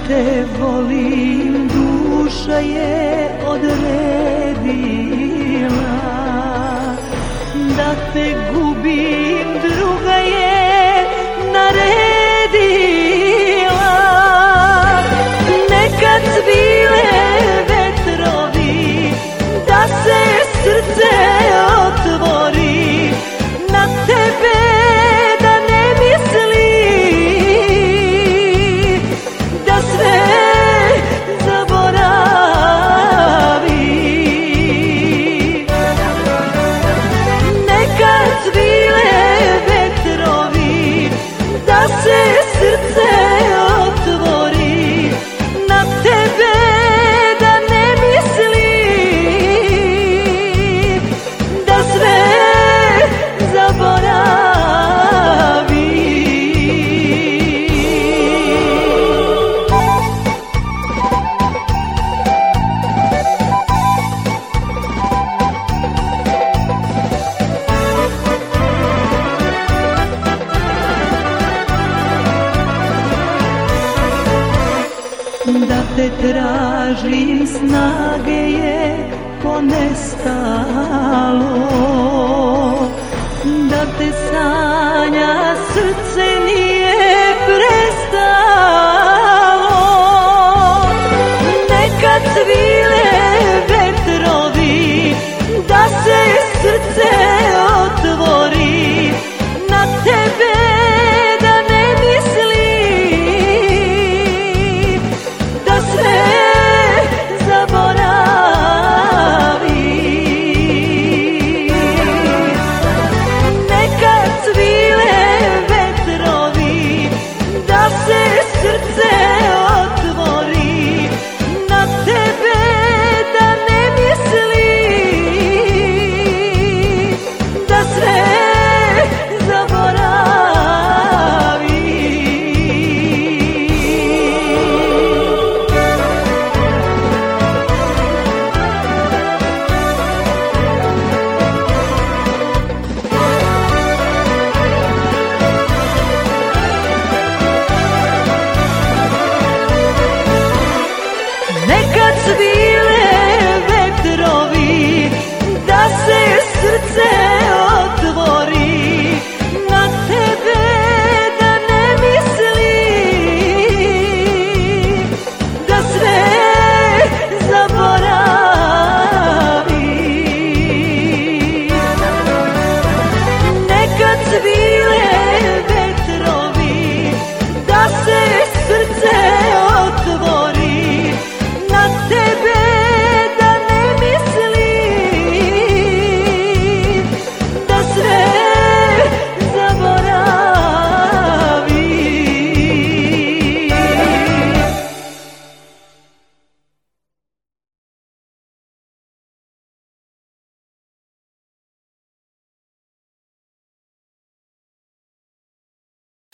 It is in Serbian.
te volim, duša je odredila. Da te gubim, druga je naredila. Nekad bile vetrovi, da se srce otvori, na tebe da ne misli, da sve zaboravi. Nekad bile vetrovi, da se srce otvori, na tebe da ne misli, da sve zaboravi. Da te tražim, snage je ponestalo, da te sanja, srce nije